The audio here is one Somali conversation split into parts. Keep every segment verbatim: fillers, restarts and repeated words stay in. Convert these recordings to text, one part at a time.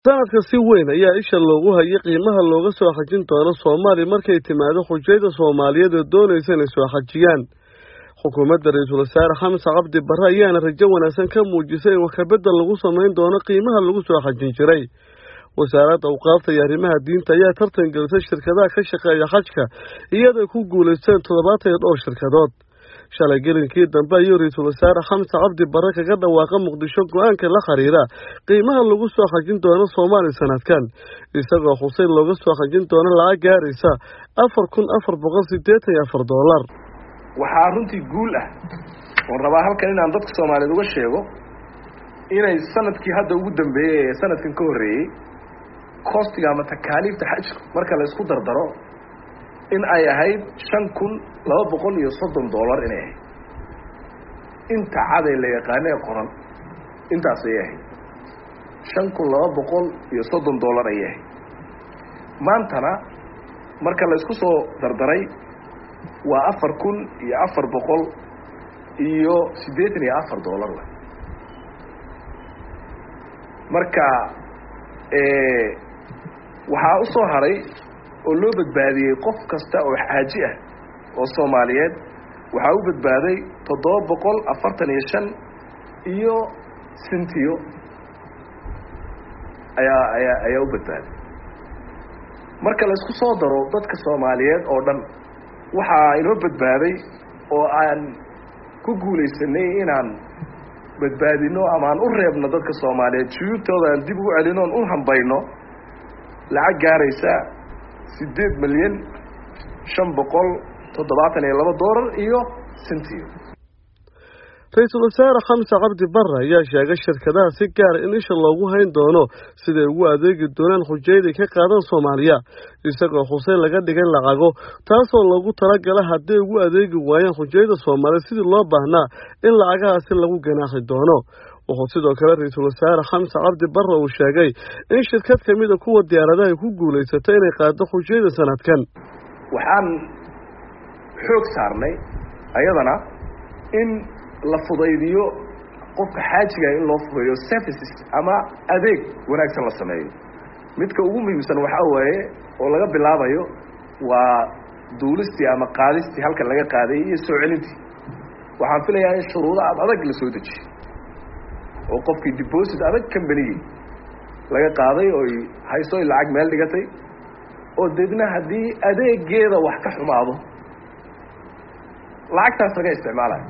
sanadka si weyn ayaa isha loogu hayay qiimaha looga soo xajin doono Soomaaliya markay timaado xujayda Soomaaliyeed ee doonaysa inay soo xajiyaan. Xukuumadda Ra'iisul Wasaare Xamse Cabdi Barre ayaana rajo wanaagsan ka muujisay in wax ka bedel lagu sameyn doono qiimaha lagu soo xajin jiray. Wasaaradda Awqaafta iyo Arrimaha Diinta ayaa tartan gelisay shirkadaha ka shaqeeya xajka iyadoo ku guuleysteen toddobaatan iyo dhowr shirkadood. shalay gelinkii dambe ayuu Ra'iisul Wasaare Xamse Cabdi Barre kaga dhawaaqay Muqdisho go'aanka la xiriira qiimaha lagu soo xajin doono Soomaaliya sanadkan isagoo xusay looga soo xajin doono lacag gaaraysa afar kun afar boqol siddeetan iyo afar dollar. waxaa runtii guul ah oo rabaa halkan inaan dadka Soomaaliyeed uga sheego inay sanadkii hadda ugu dambeeyay ee sanadkan ka horeeyay costiga ama takaaliifta xajka marka la isku dardaro in ay ahayd shan kun laba boqol iyo soddon dollar inay ahayd inta caday la yaqaanay qoran intaas ay ahayd shan kun laba boqol iyo soddon dollar ay ahayd maantana marka la isku soo dardaray waa afar kun iyo afar boqol iyo siddeetan iyo afar dollar marka ee waxaa u soo haray oo loo badbaadiyay qof kasta oo xaaji ah oo Soomaaliyeed waxaa u badbaaday toddoba boqol afartan iyo shan iyo sentiyo ayaa ayaa ayaa u badbaaday marka la isku soo daro dadka Soomaaliyeed oo dhan waxaa inoo badbaaday oo aan ku guuleysanay inaan badbaadino ama aan u reebno dadka Soomaaliyeed shuyuubtooda aan dib u celino oo u hambayno lacag gaaraysa sideed milyan shan boqol toddobaatan iyo laba dollar iyo sentiyo. Ra'iisul Wasaare Xamse Cabdi Barre ayaa sheegay shirkadaha si gaar ah in isha loogu hayn doono siday ugu adeegi doonaan xujayda ka qaadan Soomaaliya isagoo xusay laga dhigay lacago taasoo loogu talagalay haddii ugu adeegi waayaan xujayda Soomaaliya sidii loo baahnaa in lacagahaasi lagu ganaaxi doono. wuxuu sidoo kale Ra'iisul Wasaare Xamse Cabdi Barre uu sheegay in shirkad kamid ah kuwa diyaaradaha ay ku guuleysatay inay qaado xujayda sanadkan. waxaan xoog saarnay ayadana in la fudaydiyo qofka xaajiga in loo fudeeyo services ama adeeg wanaagsan la sameeyo midka ugu muhiimsan waxa waaye oo laga bilaabayo waa duulistii ama qaadistii halka laga qaaday iyo soo celintii waxaan filayaa in shuruudo adag la soo dejiyo oo qofkii deposit adag company laga qaaday oo hayso lacag meel dhigatay oo deedna hadii adeegeeda wax ka xumaado lacagtaas laga isticmaalayo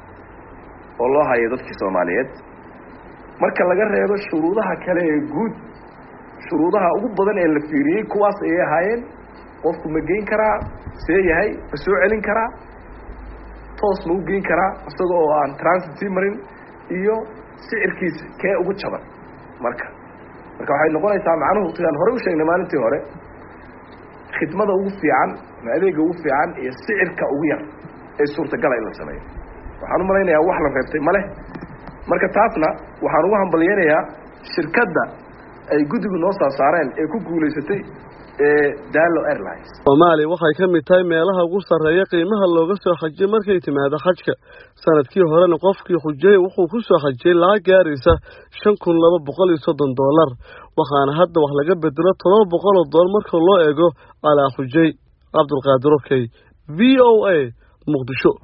oo loo hayo dadka Soomaaliyeed marka laga reebo shuruudaha kale ee guud shuruudaha ugu badan ee la fiiriyay kuwaas ay ahaayeen qofku ma geyn karaa see yahay ma soo celin karaa toos ma u geyn karaa isagoo aan transit marin iyo sicirkiisa kee ugu jaban marka marka waxay noqonaysaa macnuhu taan hore u sheegnay maalintii hore khidmada ugu fiican ama adeega ugu fiican iyo sicirka ugu yar ee suurtagal ah in la sameeyo waxaan u malaynayaa wax la reebtay male marka taasna waxaan ugu hambalyeeyaa shirkadda ay guddigu noo soo saareen ee ku guuleysatay ee Dalo Airlines. Soomaaliya waxay ka mid tahay meelaha ugu sarreeya qiimaha looga soo xajiyay markay timaado xajka sanadkii horena qofkii xujay wuxuu ku soo xajiyay lacag gaaraysa shan kun laba boqol iyo soddon dollar waxaana hadda wax laga bedelo todoba boqol oo dollar marka loo eego ala xujay. Cabdulqaadir Okey V O A Muqdisho.